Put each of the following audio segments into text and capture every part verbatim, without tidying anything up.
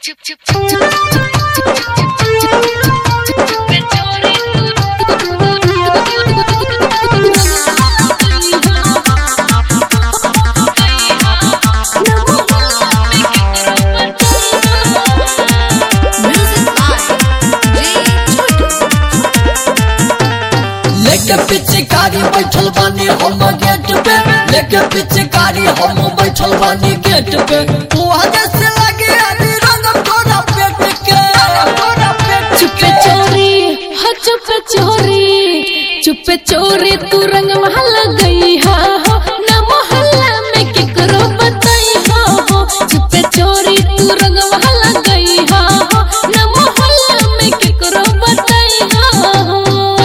लेके पिचकारी बैठल बानी हम गेट पे, लेके पिचकारी हम बैठल बानी गेट पे। वहां से लगे आदि रंग तोरा पेट के, तोरा पेट। चुपे चोरी हो चुपे चोरी, चुपे चोरी तू रंग महल गई हा हो, ना मोहल्ला में केकरो बताई हा हो। चुपे चोरी तू रंग महल गई हा हो, ना मोहल्ला में केकरो बताई हा हो।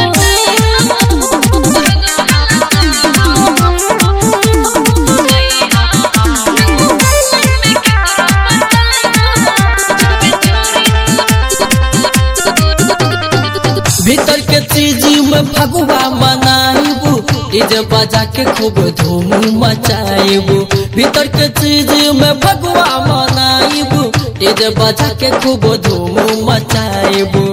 भीतर के चीज में फगुआ मनाइबू, डीजे बजा के खूब धूम मचाइबू। भीतर के चीज में फगुआ मनाइबू, डीजे बजा के खूब धूम मचाइबू।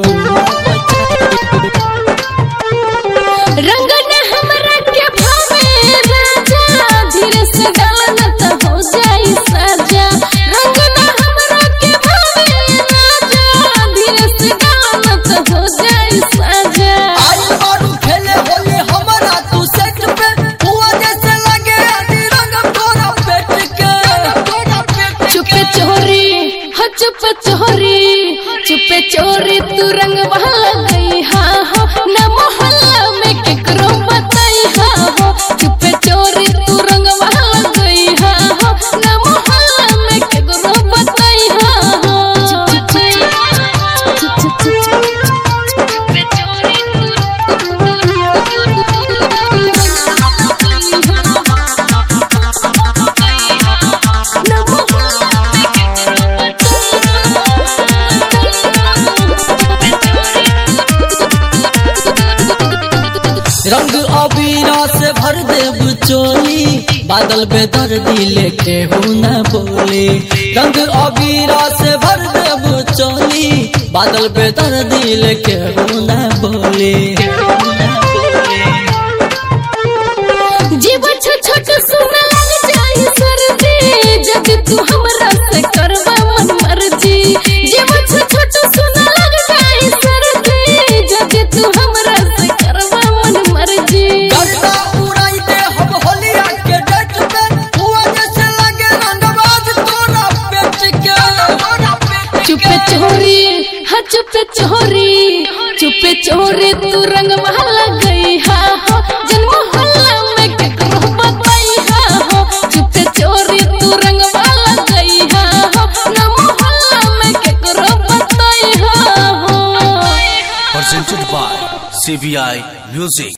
रंग न हमरा के भावे राजा, धीरे से डालना त हो जाई साजा। रंग न हमरा के भावे राजा, धीरे से डालना त हो जाई साजा। आई बारू खेले होली हमरा तू सेट पे, हुआ जैसे लगे आदि रंग तोरा पेट के, तोरा पेट। चुपे चोरी हो चुपे चोरी, चुपे चोरी तू रंग बहा गई हा हो, ना मोहल्ला में केकरो बताई हा हो। चुपे चोरी तू रंग बहा गई हा हो, ना मोहल्ला में केकरो बताई हा हो। रंग अबीरा से भर देव चोली, बादल बेदर्दी लेके हो न बोले। रंग अबीरा से भर देव चोली, बादल बेदर्दी लेके हो न बोले। जीव छोट सुन लग जाई सर्दी, जब तू हमरा से करवा मन मर्जी। जीव छोट सुन लग जाई सर्दी, जब तू हमरा से करवा मन मर्जी। गर्दा उड़ाई दे हम होलिया के डेट पे, हुआ जैसे लगे रंगबाज तोरा पेट के, तोरा पेट। चुपे चोरी हा चुपे चोरी, चुपे चोरी तू रंग महल गई हा हो, जन मोहल्ला में केकरो बताई हा हो। चुपे चोरी तू रंग महल गई हा हो, ना मोहल्ला में केकरो बताई हा हो। Presented by C B I Music.